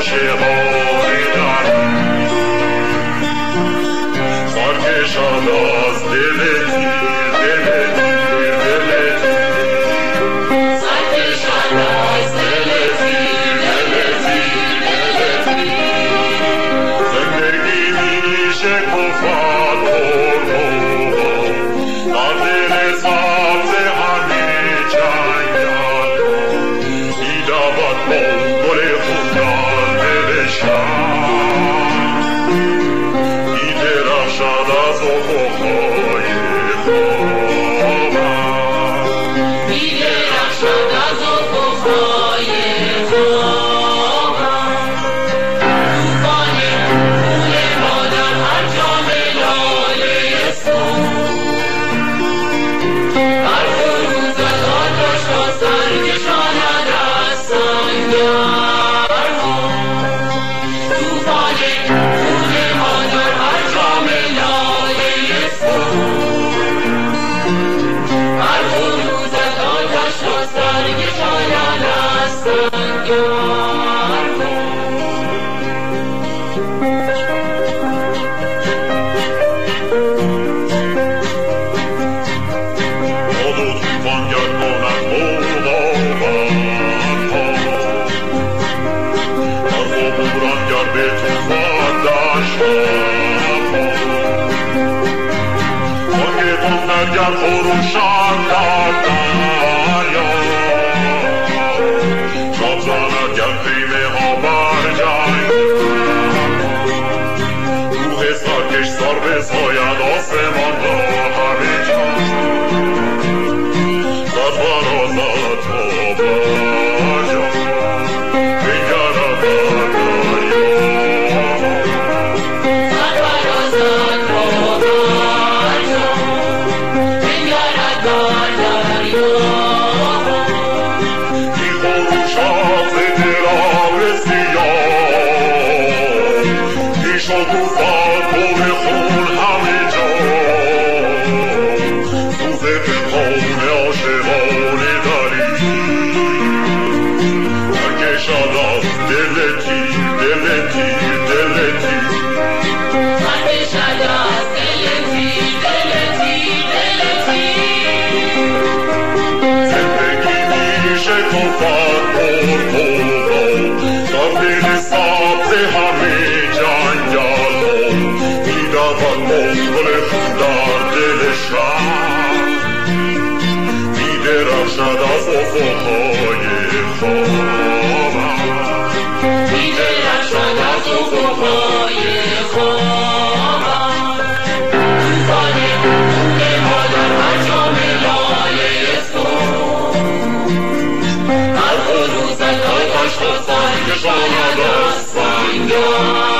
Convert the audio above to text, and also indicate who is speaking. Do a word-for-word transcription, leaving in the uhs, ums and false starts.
Speaker 1: عاشقانه داری سرکشد از دل تیر دل تیر دل تیر سرکشد از دل تیر دل تیر دل تیر زندگی میشه کفت پرموها در دل سبز همه جنگل میدود بلبل خونان دلشم میدرخشد از افقهای خوابم میدرخشد از افقهای خوابم طوفان خون مادر هر جا لاله سوز هر فروز از آتش را سرکشاند از سنگرها طوفان خون مادر هر جا لاله سوز هر فروز از آتش را سرکشاند از سنگرها گر خروشان در دریا شام زند گر خیمه ها بر جنگ روح سرکش سر بساید آسمان را همه جا زد برازد تا بر جا بنگرد بر دریا زد برازد تا بر جا میدرخشد از افقهای خوابم میدرخشد از افقهای خوابم طوفان خون مادر هر جا لاله سوز هر فروز از آتش را سرکشاند از سنگرها